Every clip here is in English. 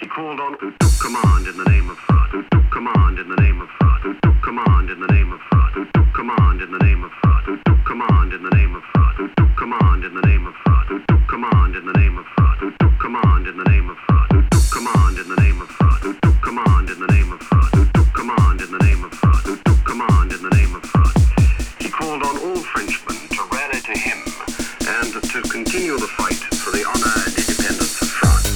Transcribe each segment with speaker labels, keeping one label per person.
Speaker 1: He called on who took command in the name of France, who took command in the name of France, who took command in the name of France, who took command in the name of France, who took command in the name of France, who took command in the name of France, who took command in the name of France, who took command in the name of France, who took command in the name of France, who took command in the name of France, who took command in the name of France, who took command in the name of France. He called on all Frenchmen to rally to him and to continue the fight for the honor and independence of France.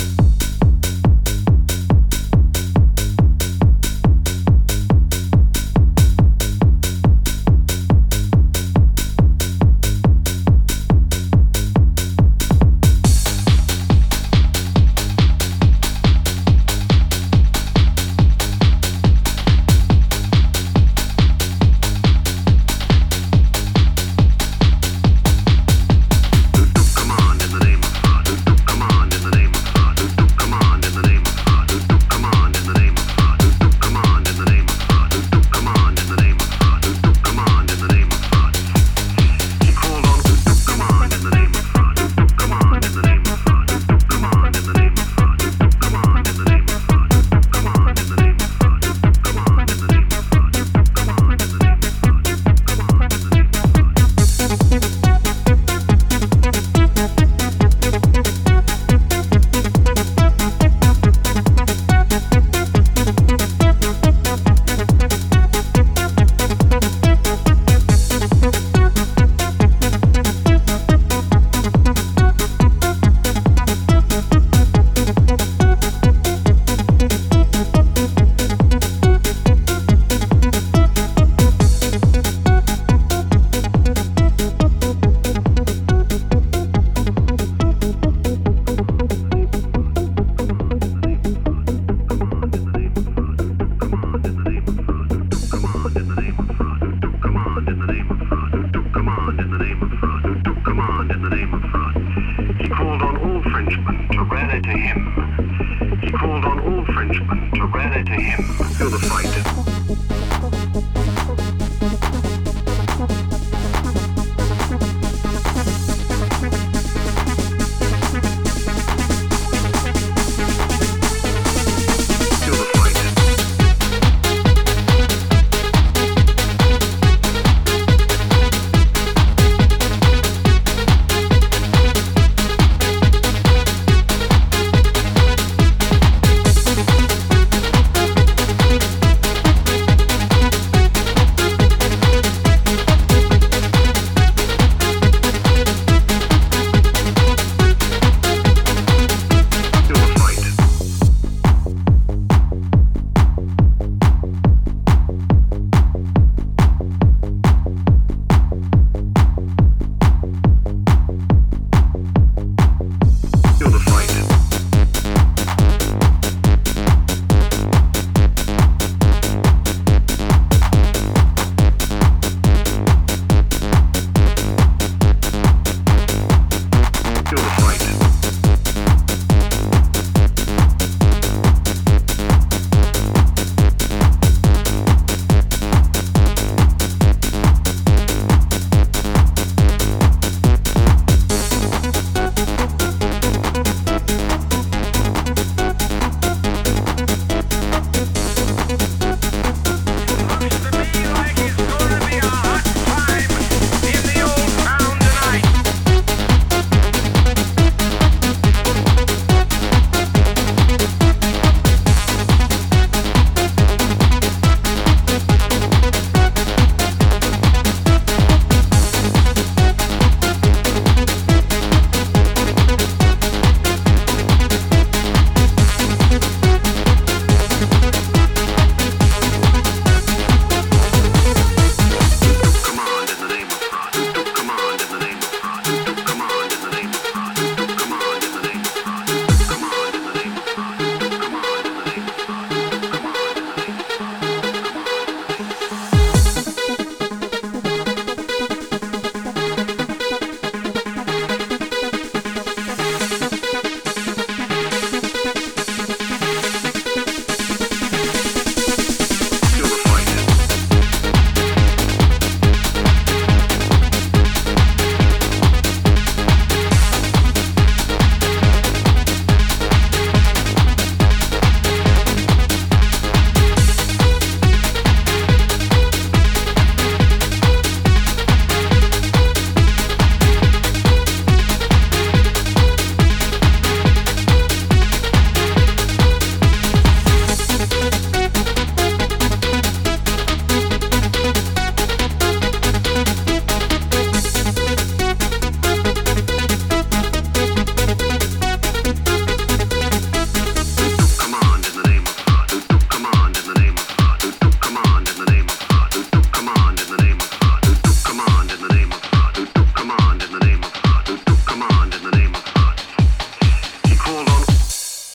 Speaker 1: He called on all Frenchmen to rally to him. He called on all Frenchmen to rally to him. Feel the fight.